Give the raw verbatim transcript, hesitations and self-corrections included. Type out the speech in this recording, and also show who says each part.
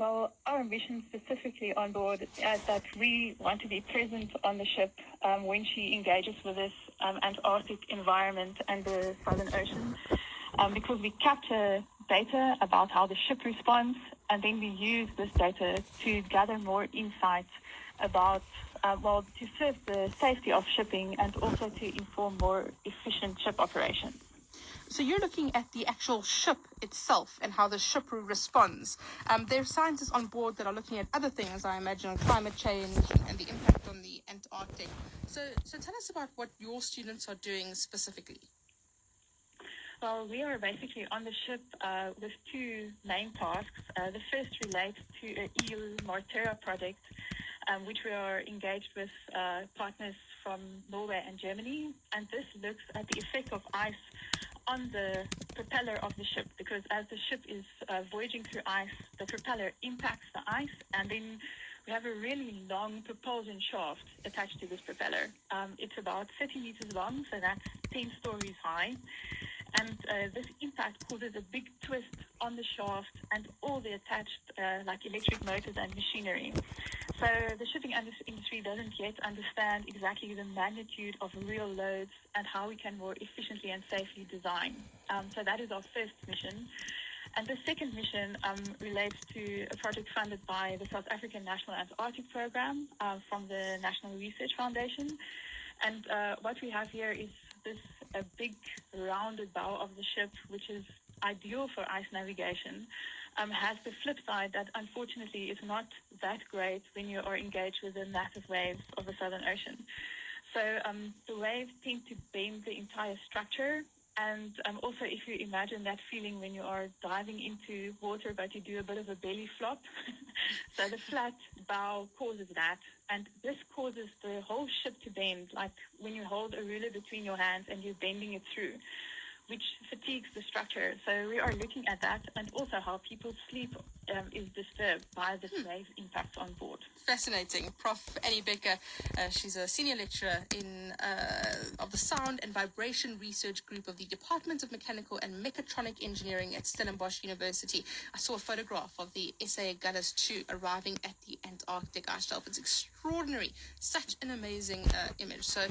Speaker 1: Well, our mission specifically on board is that we want to be present on the ship um, when she engages with this um, Antarctic environment and the Southern Ocean, um, because we capture data about how the ship responds, and then we use this data to gather more insights about, uh, well, to serve the safety of shipping and also to inform more efficient ship operations.
Speaker 2: So you're looking at the actual ship itself and how the ship responds. Um, there are scientists on board that are looking at other things, I imagine, on climate change and the impact on the Antarctic. So, so tell us about what your students are doing specifically.
Speaker 1: Well, we are basically on the ship uh, with two main tasks. Uh, the first relates to a E U Marterra project, um, which we are engaged with uh, partners from Norway and Germany. And this looks at the effect of ice on the propeller of the ship, because as the ship is uh, voyaging through ice, the propeller impacts the ice, and then we have a really long propulsion shaft attached to this propeller. Um, it's about thirty meters long, so that's ten stories high. And uh, this impact causes a big twist on the shaft and all the attached uh, like electric motors and machinery. So the shipping industry doesn't yet understand exactly the magnitude of real loads and how we can more efficiently and safely design. Um, so that is our first mission. And the second mission um, relates to a project funded by the South African National Antarctic Program uh, from the National Research Foundation. And uh, what we have here is this a big rounded bow of the ship, which is ideal for ice navigation, um, has the flip side that unfortunately is not that great when you are engaged with the massive waves of the Southern Ocean. So um, the waves tend to bend the entire structure. And um, also, if you imagine that feeling when you are diving into water, but you do a bit of a belly flop. So the flat bow causes that. And this causes the whole ship to bend, like when you hold a ruler between your hands and you're bending it through, which fatigues the structure. So we are looking at that, and also how people's sleep um, is disturbed by this wave impact on board.
Speaker 2: Fascinating. Professor Annie Becker, uh, she's a senior lecturer in uh, of the Sound and Vibration Research Group of the Department of Mechanical and Mechatronic Engineering at Stellenbosch University. I saw a photograph of the S A Agulhas two arriving at the Antarctic ice shelf. It's extraordinary. Such an amazing uh, image. So